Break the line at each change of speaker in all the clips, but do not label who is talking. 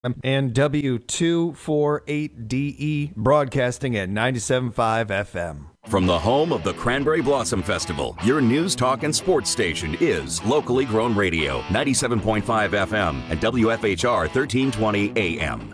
and W248DE broadcasting at 97.5 FM.
From the home of the Cranberry Blossom Festival, your news, talk, and sports station is locally grown radio, 97.5 FM and WFHR 1320 AM.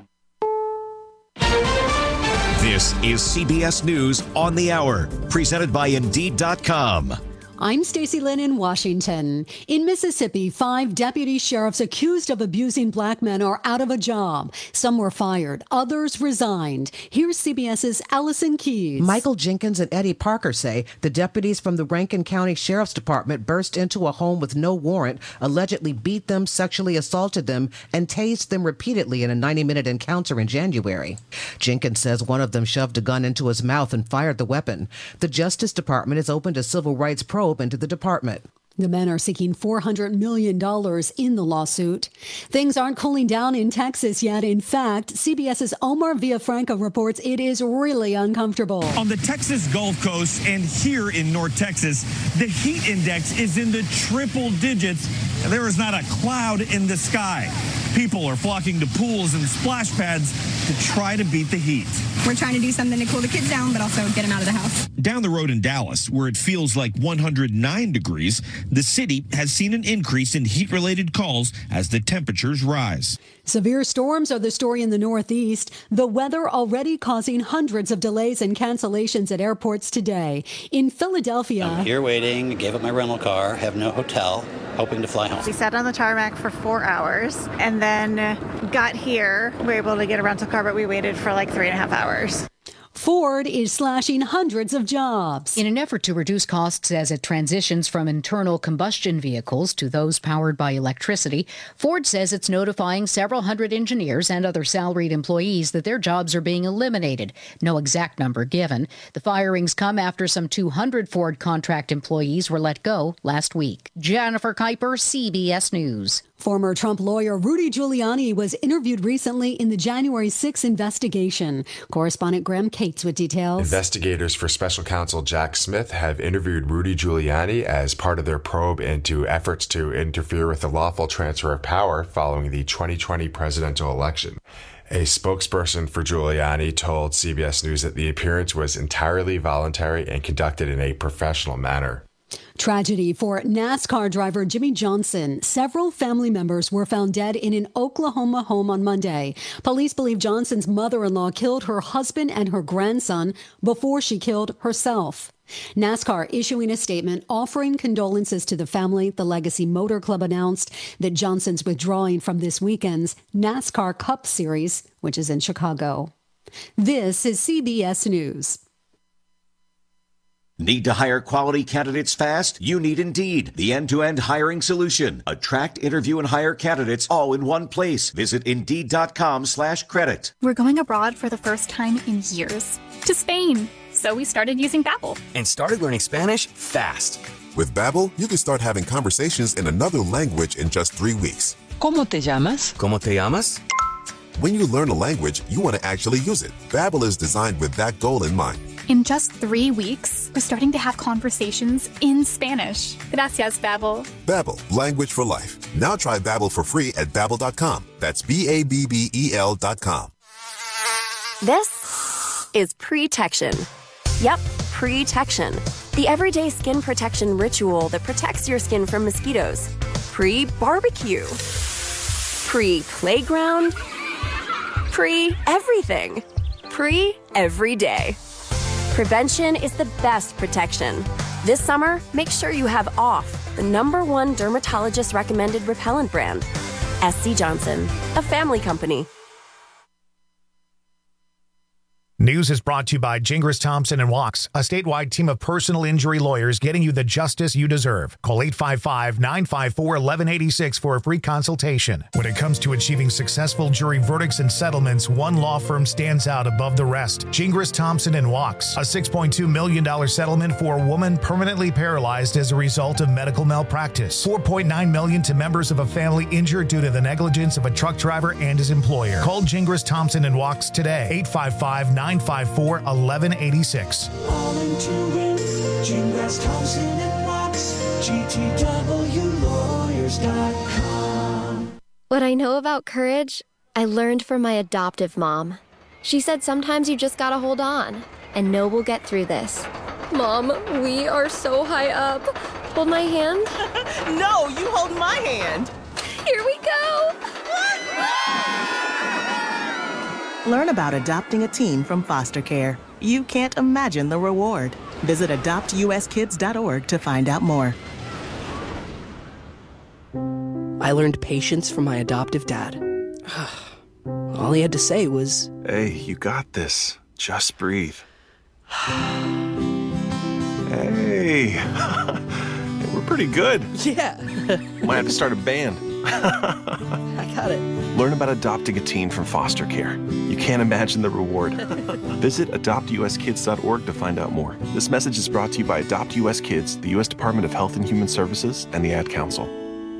This is CBS News on the Hour, presented by Indeed.com.
I'm Stacey Lynn in Washington. In Mississippi, 5 deputy sheriffs accused of abusing black men are out of a job. Some were fired, others resigned. Here's CBS's Allison Keyes.
Michael Jenkins and Eddie Parker say the deputies from the Rankin County Sheriff's Department burst into a home with no warrant, allegedly beat them, sexually assaulted them, and tased them repeatedly in a 90-minute encounter in January. Jenkins says one of them shoved a gun into his mouth and fired the weapon. The Justice Department has opened a civil rights probe into the department.
The men are seeking $400 million in the lawsuit. Things aren't cooling down in Texas yet. In fact, CBS's Omar Villafranca reports it is really uncomfortable.
On the Texas Gulf Coast and here in North Texas, the heat index is in the triple digits, and there is not a cloud in the sky. People are flocking to pools and splash pads to try to beat the heat.
We're trying to do something to cool the kids down, but also get them out of the house.
Down the road in Dallas, where it feels like 109 degrees, the city has seen an increase in heat-related calls as the temperatures rise.
Severe storms are the story in the Northeast. The weather already causing hundreds of delays and cancellations at airports today. In Philadelphia,
I'm here waiting, gave up my rental car, have no hotel, hoping to fly home.
We sat on the tarmac for 4 hours and then got here. We were able to get a rental car, but we waited for like 3.5 hours.
Ford is slashing hundreds of jobs.
In an effort to reduce costs as it transitions from internal combustion vehicles to those powered by electricity, Ford says it's notifying several hundred engineers and other salaried employees that their jobs are being eliminated. No exact number given. The firings come after some 200 Ford contract employees were let go last week. Jennifer Kuiper, CBS News.
Former Trump lawyer Rudy Giuliani was interviewed recently in the January 6 investigation. Correspondent Graham Cates with details.
Investigators for special counsel Jack Smith have interviewed Rudy Giuliani as part of their probe into efforts to interfere with the lawful transfer of power following the 2020 presidential election. A spokesperson for Giuliani told CBS News that the appearance was entirely voluntary and conducted in a professional manner.
Tragedy for NASCAR driver Jimmy Johnson. Several family members were found dead in an Oklahoma home on Monday. Police believe Johnson's mother-in-law killed her husband and her grandson before she killed herself. NASCAR issuing a statement offering condolences to the family. The Legacy Motor Club announced that Johnson's withdrawing from this weekend's NASCAR Cup Series, which is in Chicago. This is CBS News.
Need to hire quality candidates fast? You need Indeed, the end-to-end hiring solution. Attract, interview, and hire candidates all in one place. Visit Indeed.com/credit.
We're going abroad for the first time in years. To Spain. So we started using Babbel.
And started learning Spanish fast.
With Babbel, you can start having conversations in another language in just 3 weeks.
¿Cómo te llamas? ¿Cómo te llamas?
When you learn a language, you want to actually use it. Babbel is designed with that goal in mind.
In just 3 weeks, we're starting to have conversations in Spanish. Gracias, Babbel.
Babbel, language for life. Now try Babbel for free at Babbel.com. That's Babbel.com.
This is Pre-Tection. Yep, Pre-Tection. The everyday skin protection ritual that protects your skin from mosquitoes. Pre-barbecue. Pre-playground. Pre-everything. Pre-every day. Prevention is the best protection. This summer, make sure you have OFF, the #1 dermatologist-recommended repellent brand. SC Johnson, a family company.
News is brought to you by Gingras Thompson & Walks, a statewide team of personal injury lawyers getting you the justice you deserve. Call 855-954-1186 for a free consultation. When it comes to achieving successful jury verdicts and settlements, one law firm stands out above the rest. Gingras Thompson & Walks, a $6.2 million settlement for a woman permanently paralyzed as a result of medical malpractice. $4.9 million to members of a family injured due to the negligence of a truck driver and his employer. Call Gingras Thompson & Walks today. 855-954-1186.
All into it, Gingras Thompson & Walks, GTWlawyers.com.
What I know about courage, I learned from my adoptive mom. She said sometimes you just gotta hold on and know we'll get through this. Mom, we are so high up. Hold my hand.
No, you hold my hand.
Here we go.
Learn about adopting a teen from foster care. You can't imagine the reward. Visit adoptuskids.org to find out more.
I learned patience from my adoptive dad. All he had to say was,
"Hey, you got this. Just breathe." Hey, we're pretty good.
Yeah.
Might have to start a band.
I got it.
Learn about adopting a teen from foster care. You can't imagine the reward. Visit adoptuskids.org to find out more. This message is brought to you by Adopt US Kids, the U.S. Department of Health and Human Services, and the Ad Council.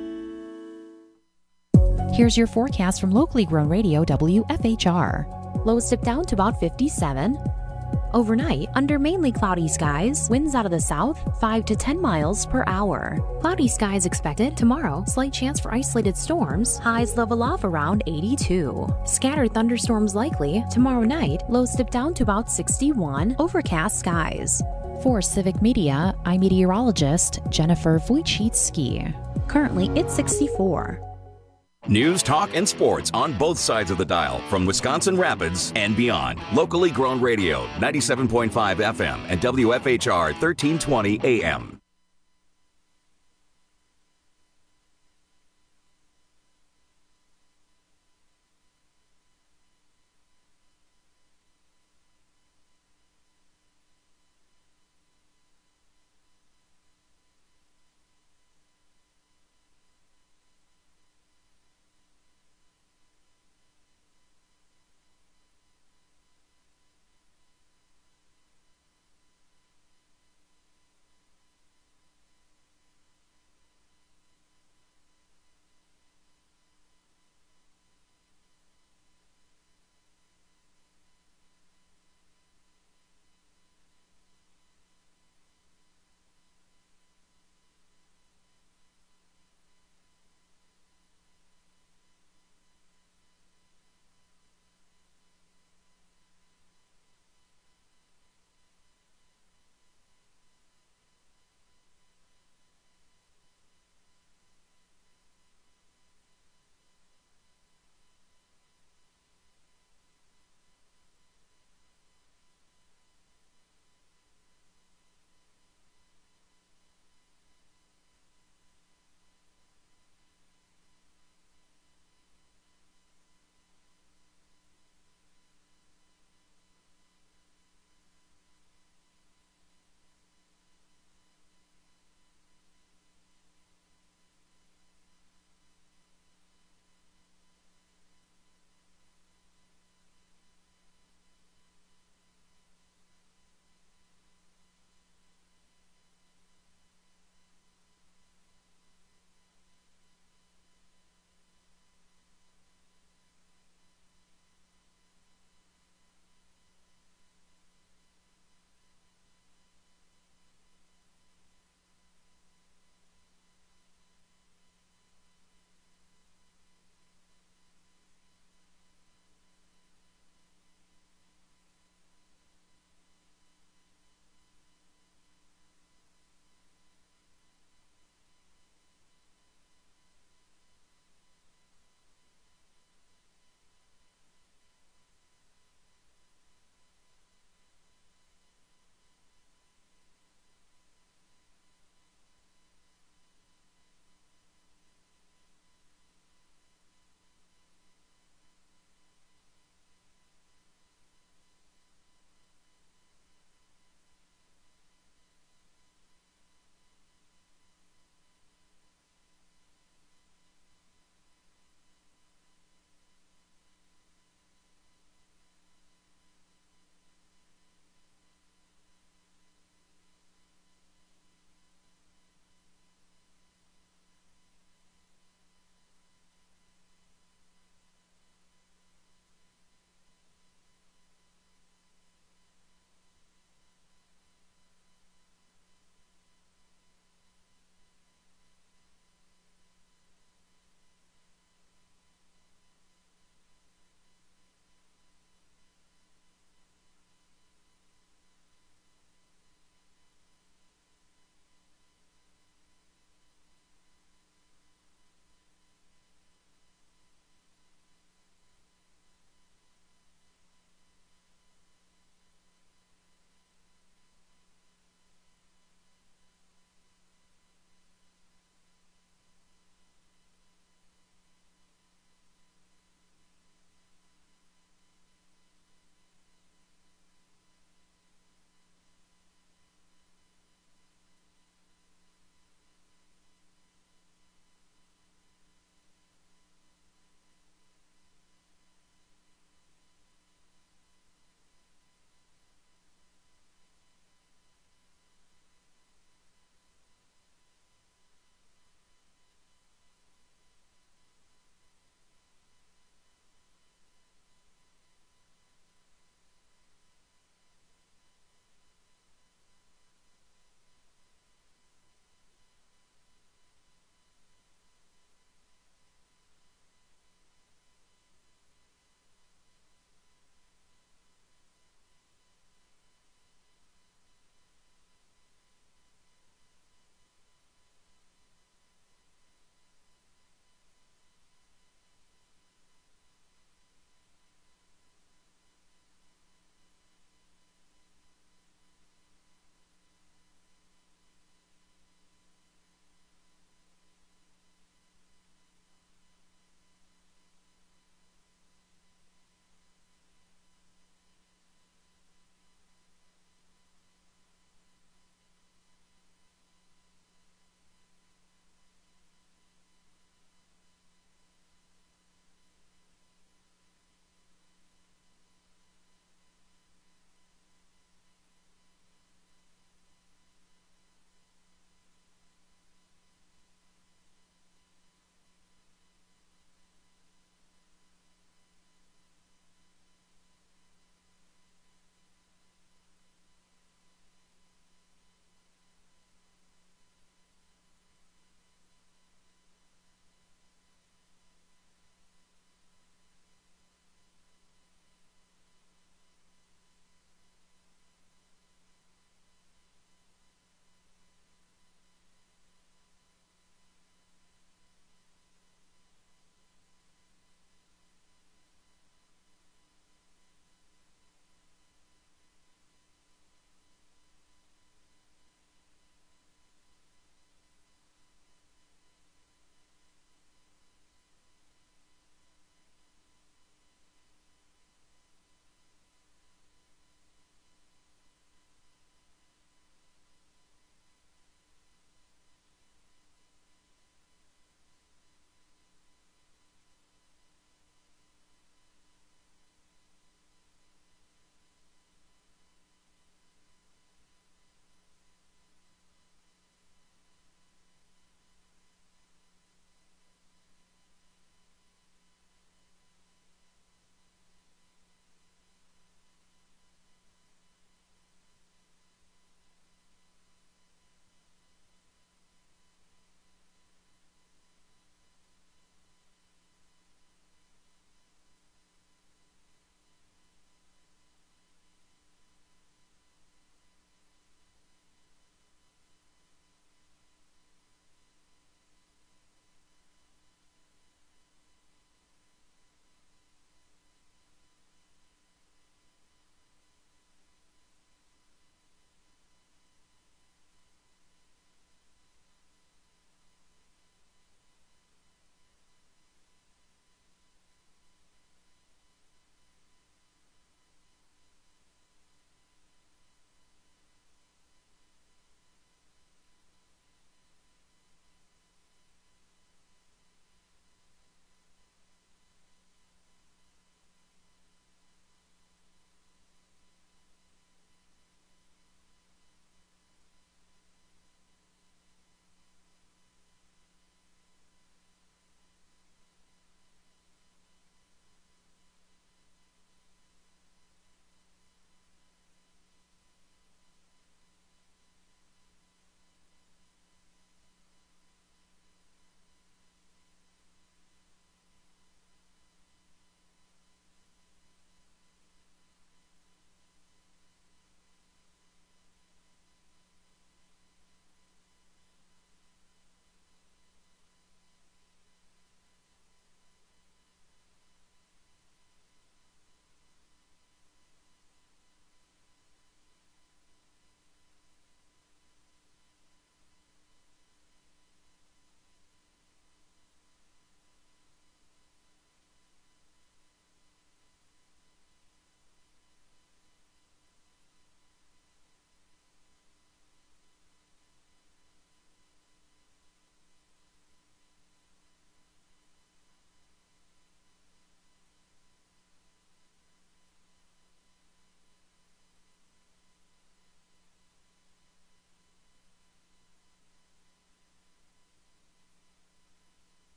Here's your forecast from locally grown radio WFHR. Lows dip down to about 57. Overnight, under mainly cloudy skies, winds out of the south, 5 to 10 miles per hour. Cloudy skies expected tomorrow, slight chance for isolated storms, highs level off around 82. Scattered thunderstorms likely tomorrow night, lows dip down to about 61, overcast skies. For Civic Media, I'm meteorologist Jennifer Wojcicki. Currently, it's 64.
News, talk, and sports on both sides of the dial from Wisconsin Rapids and beyond. Locally grown radio, 97.5 FM and WFHR 1320 AM.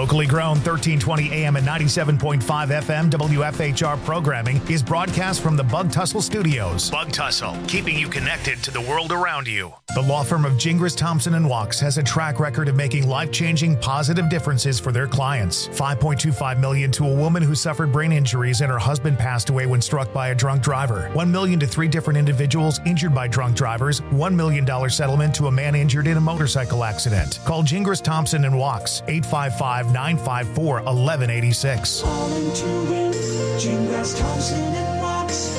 Locally grown 1320 AM and 97.5 FM WFHR programming is broadcast from the Bug Tussle Studios. Bug Tussle, keeping you connected to the world around you. The law firm of Gingras, Thompson & Walks has a track record of making life-changing positive differences for their clients. $5.25 million to a woman who suffered brain injuries and her husband passed away when struck by a drunk driver. $1 million to 3 different individuals injured by drunk drivers. $1 million settlement to a man injured in a motorcycle accident. Call Gingras, Thompson & Walks, 855-954-1186.
Calling to win, Gingras, Thompson and Walks,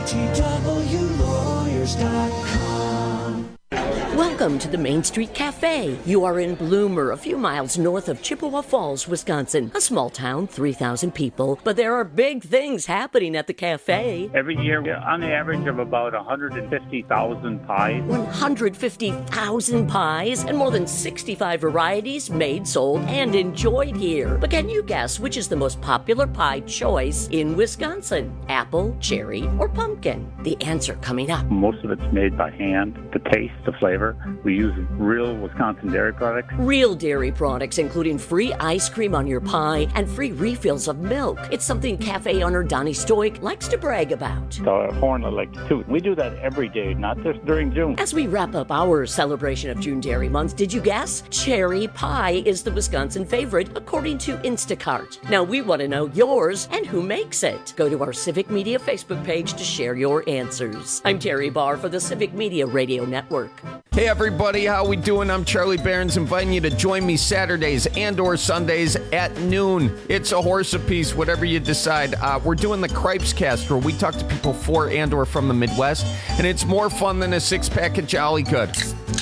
GTWlawyers.com.
Welcome to the Main Street Cafe. You are in Bloomer, a few miles north of Chippewa Falls, Wisconsin. A small town, 3,000 people, but there are big things happening at the cafe.
Every year, on the average of about 150,000 pies.
150,000 pies and more than 65 varieties made, sold, and enjoyed here. But can you guess which is the most popular pie choice in Wisconsin? Apple, cherry, or pumpkin? The answer coming up.
Most of it's made by hand. The taste, the flavor. We use real Wisconsin dairy products.
Real dairy products, including free ice cream on your pie and free refills of milk. It's something cafe owner Donnie Stoik likes to brag about.
The horn I like to toot. We do that every day, not just during June.
As we wrap up our celebration of June Dairy Month, did you guess? Cherry pie is the Wisconsin favorite, according to Instacart. Now we want to know yours and who makes it. Go to our Civic Media Facebook page to share your answers. I'm Terry Barr for the Civic Media Radio Network.
Hey everybody, how we doing? I'm Charlie Behrens, inviting you to join me Saturdays and or Sundays at noon. It's a horse apiece, whatever you decide. We're doing the Cripes Cast, where we talk to people for and or from the Midwest, and it's more fun than a six-pack of Jolly Good.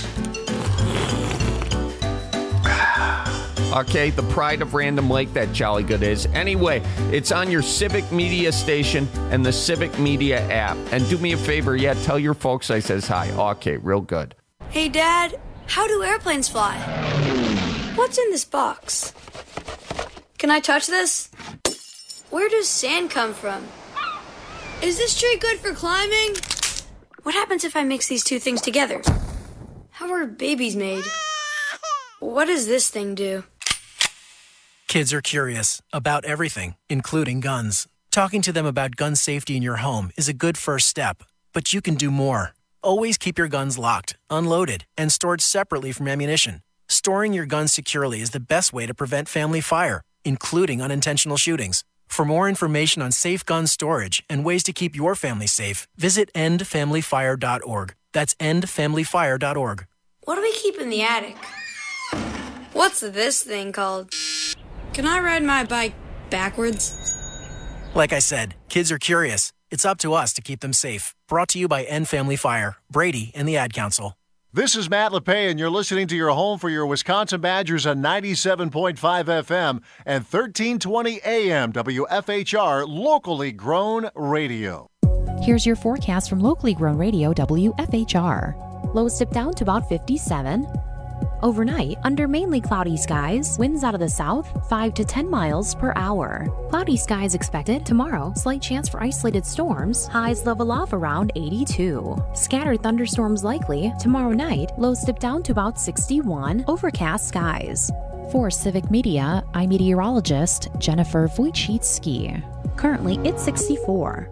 Okay, the pride of Random Lake, that Jolly Good is. Anyway, it's on your Civic Media station and the Civic Media app. And do me a favor, tell your folks I says hi. Okay, real good.
Hey, Dad, how do airplanes fly? What's in this box? Can I touch this? Where does sand come from? Is this tree good for climbing? What happens if I mix these two things together? How are babies made? What does this thing do?
Kids are curious about everything, including guns. Talking to them about gun safety in your home is a good first step, but you can do more. Always keep your guns locked, unloaded, and stored separately from ammunition. Storing your guns securely is the best way to prevent family fire, including unintentional shootings. For more information on safe gun storage and ways to keep your family safe, visit endfamilyfire.org. That's endfamilyfire.org.
What do we keep in the attic? What's this thing called? Can I ride my bike backwards?
Like I said, kids are curious. It's up to us to keep them safe. Brought to you by End Family Fire, Brady, and the Ad Council.
This is Matt LePay, and you're listening to your home for your Wisconsin Badgers on 97.5 FM and 1320 AM WFHR, locally grown radio.
Here's your forecast from locally grown radio WFHR. Lows dip down to about 57. Overnight, under mainly cloudy skies, winds out of the south, 5 to 10 miles per hour. Cloudy skies expected. Tomorrow, slight chance for isolated storms. Highs level off around 82. Scattered thunderstorms likely. Tomorrow night, lows dip down to about 61. Overcast skies. For Civic Media, I'm meteorologist Jennifer Wojcicki. Currently, it's 64.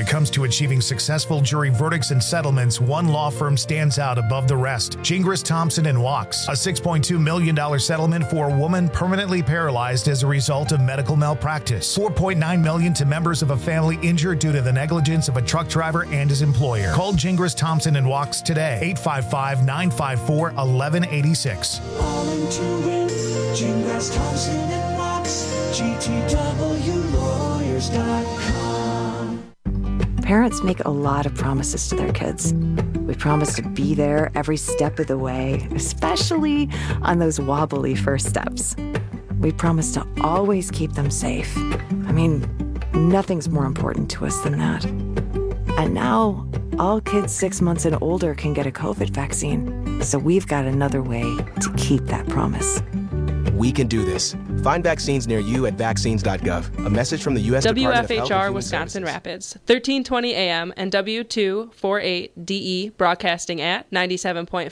When it comes to achieving successful jury verdicts and settlements, one law firm stands out above the rest. Gingras, Thompson & Wachs. A $6.2 million settlement for a woman permanently paralyzed as a result of medical malpractice. $4.9 million to members of a family injured due to the negligence of a truck driver and his employer. Call Gingras, Thompson & Wachs today. 855-954-1186.
All into it. Gingras, Thompson & Wachs. GTWlawyers.com.
Parents make a lot of promises to their kids. We promise to be there every step of the way, especially on those wobbly first steps. We promise to always keep them safe. I mean, nothing's more important to us than that. And now, all kids 6 months and older can get a COVID vaccine. So we've got another way to keep that promise.
We can do this. Find vaccines near you at vaccines.gov. A message from the U.S. Department of Health and Human
WFHR Wisconsin Rapids, 1320 AM and W248DE broadcasting at 97.5